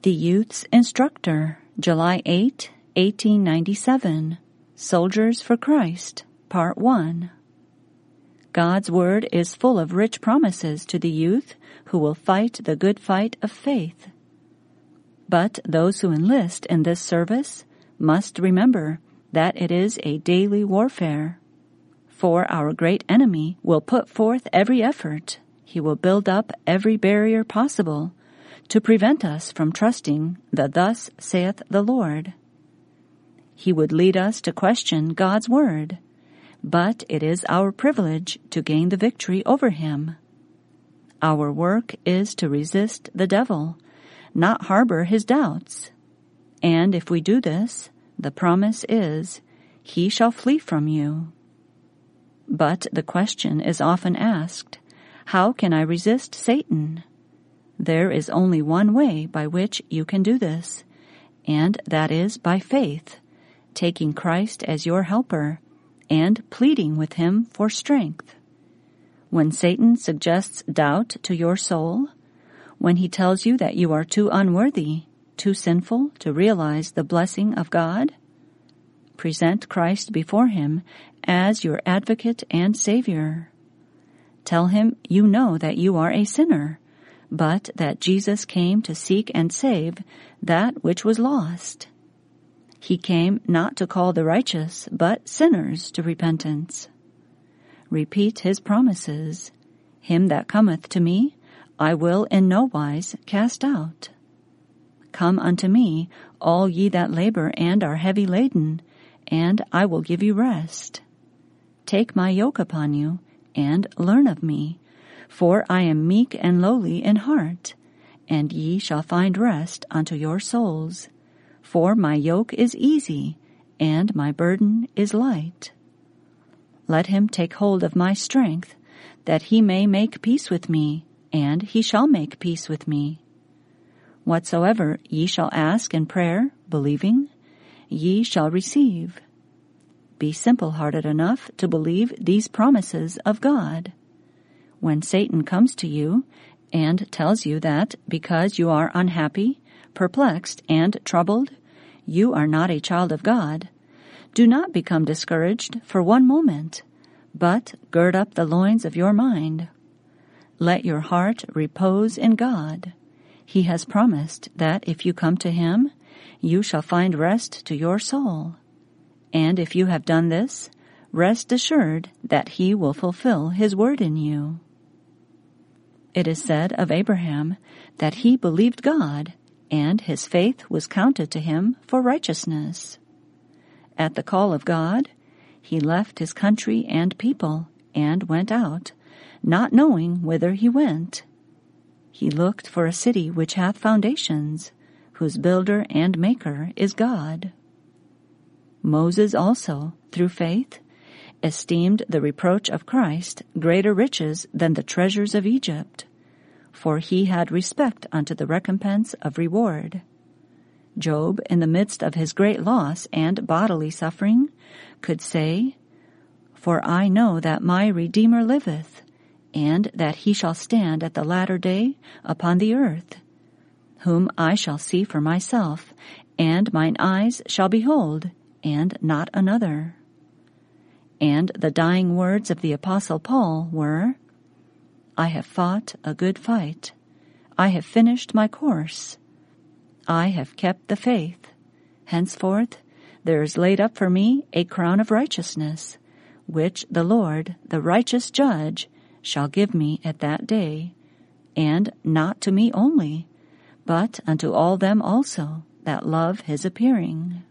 The Youth's Instructor, July 8, 1897. Soldiers for Christ, Part 1. God's Word is full of rich promises to the youth who will fight the good fight of faith. But those who enlist in this service must remember that it is a daily warfare. For our great enemy will put forth every effort. He will build up every barrier possible to prevent us from trusting the "Thus saith the Lord." He would lead us to question God's Word, but it is our privilege to gain the victory over him. Our work is to resist the devil, not harbor his doubts. And if we do this, the promise is, he shall flee from you. But the question is often asked, how can I resist Satan? There is only one way by which you can do this, and that is by faith, taking Christ as your helper and pleading with him for strength. When Satan suggests doubt to your soul, when he tells you that you are too unworthy, too sinful to realize the blessing of God, present Christ before him as your advocate and Savior. Tell him you know that you are a sinner, but that Jesus came to seek and save that which was lost. He came not to call the righteous, but sinners to repentance. Repeat his promises. Him that cometh to me, I will in no wise cast out. Come unto me, all ye that labor and are heavy laden, and I will give you rest. Take my yoke upon you, and learn of me, for I am meek and lowly in heart, and ye shall find rest unto your souls. For my yoke is easy, and my burden is light. Let him take hold of my strength, that he may make peace with me, and he shall make peace with me. Whatsoever ye shall ask in prayer, believing, ye shall receive. Be simple-hearted enough to believe these promises of God. When Satan comes to you and tells you that because you are unhappy, perplexed, and troubled, you are not a child of God, do not become discouraged for one moment, but gird up the loins of your mind. Let your heart repose in God. He has promised that if you come to him, you shall find rest to your soul. And if you have done this, rest assured that he will fulfill his word in you. It is said of Abraham that he believed God, and his faith was counted to him for righteousness. At the call of God, he left his country and people, and went out, not knowing whither he went. He looked for a city which hath foundations, whose builder and maker is God. Moses also, through faith, esteemed the reproach of Christ greater riches than the treasures of Egypt, for he had respect unto the recompense of reward. Job, in the midst of his great loss and bodily suffering, could say, For I know that my Redeemer liveth, and that he shall stand at the latter day upon the earth, whom I shall see for myself, and mine eyes shall behold, and not another. And the dying words of the Apostle Paul were, I have fought a good fight. I have finished my course. I have kept the faith. Henceforth there is laid up for me a crown of righteousness, which the Lord, the righteous judge, shall give me at that day, and not to me only, but unto all them also that love his appearing.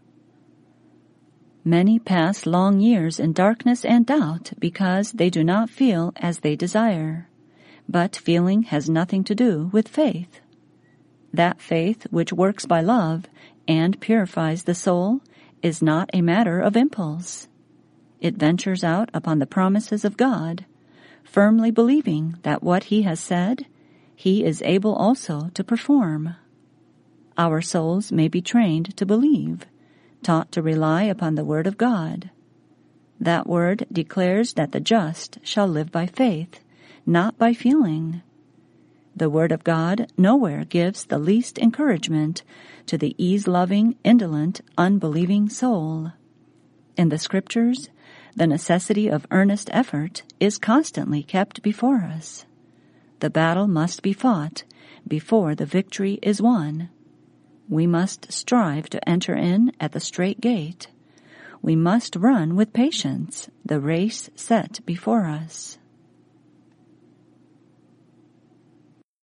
Many pass long years in darkness and doubt because they do not feel as they desire. But feeling has nothing to do with faith. That faith which works by love and purifies the soul is not a matter of impulse. It ventures out upon the promises of God, firmly believing that what he has said, he is able also to perform. Our souls may be trained to believe, taught to rely upon the word of God. That word declares that the just shall live by faith, not by feeling. The Word of God nowhere gives the least encouragement to the ease-loving, indolent, unbelieving soul. In the Scriptures, the necessity of earnest effort is constantly kept before us. The battle must be fought before the victory is won. We must strive to enter in at the strait gate. We must run with patience the race set before us.